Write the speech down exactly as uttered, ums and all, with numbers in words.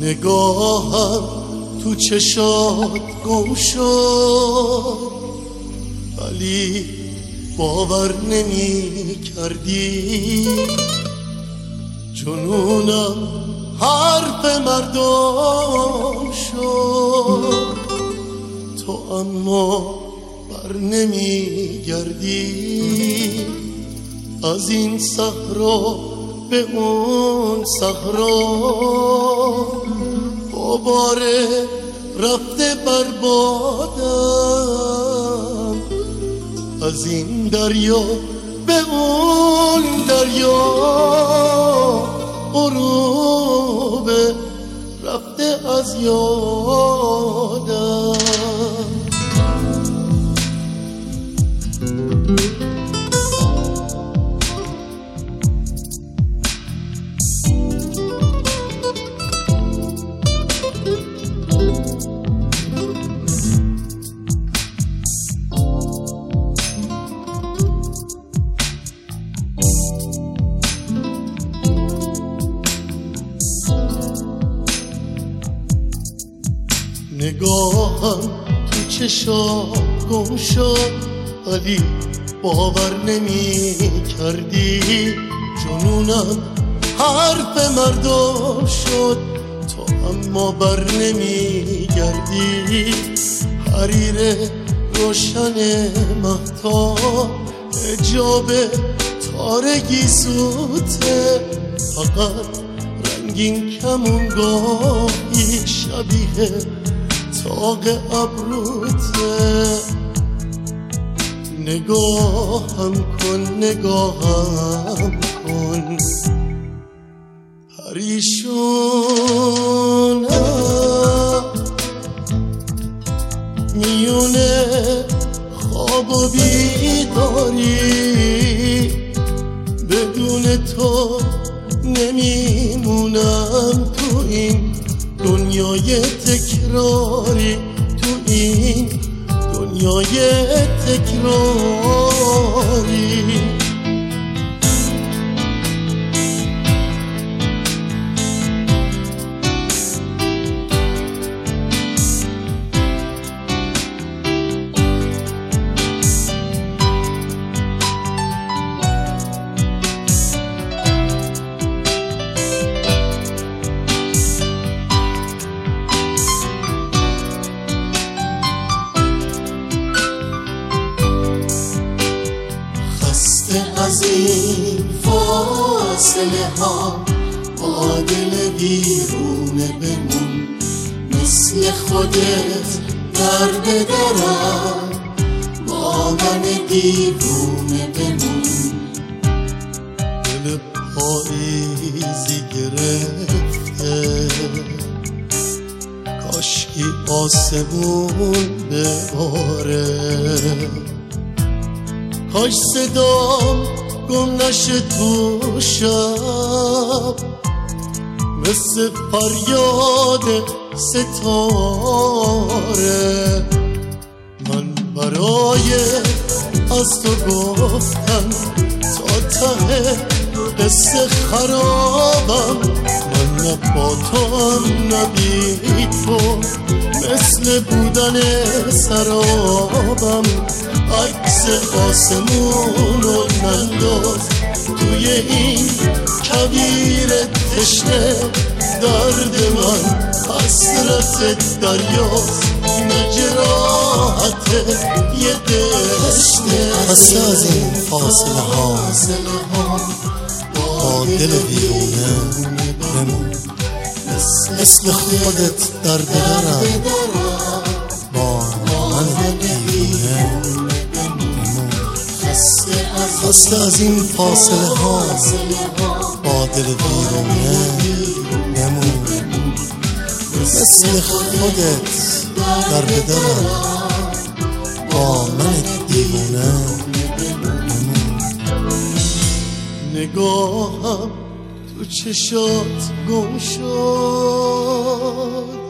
نگاهم تو چشات گم شد، ولی باور نمی کردی جنونم حرف مردم شد. تو اما بر نمی گردی از این صحرا به اون صحرا، باره رفته بربادم از این دریا به اون دریا، غروب رفته از یادم. نگاهم تو چشات گم شد، ولی باور نمی کردی جنونم حرف مردم شد. تو اما بر نمی گردی حریر روشن مهتاب، حجاب تارگی سوته، فقط رنگین کمونگاهی شبیه تاق ابروته. نگاهم کن نگاهم کن پریشونم میونه خواب و بیداری، بدون تو نمیمونم تو این دنیای تکراری، تو این دنیای تکراری. از این فاصله ها با دل بیرونه بمون، مثل خودت در بدرم با من دیوونه بمون. دل پاییزی گرفته کاشکی آسمون بباره، کاش صدام گم نشه تو شب مثل فریاد ستاره. من برای از تو گفتم تا ته قصه خرابم، من نه با تو هم نه بی تو، مثل بودن سرابم. عکس آسمون رو ننداز توی این کویر تشنه، درد من حسرت دریاست نه جراحت یه دشته. خسته از این فاصله ها با دل بیرونه بمون، مثل خودت در بدرم با من دیوونه. خسته از این فاصله ها با دل بیرونه بمون، مثل خودت در بدرم با من دیوونه بمون. نگاهم تو چشات گم شد،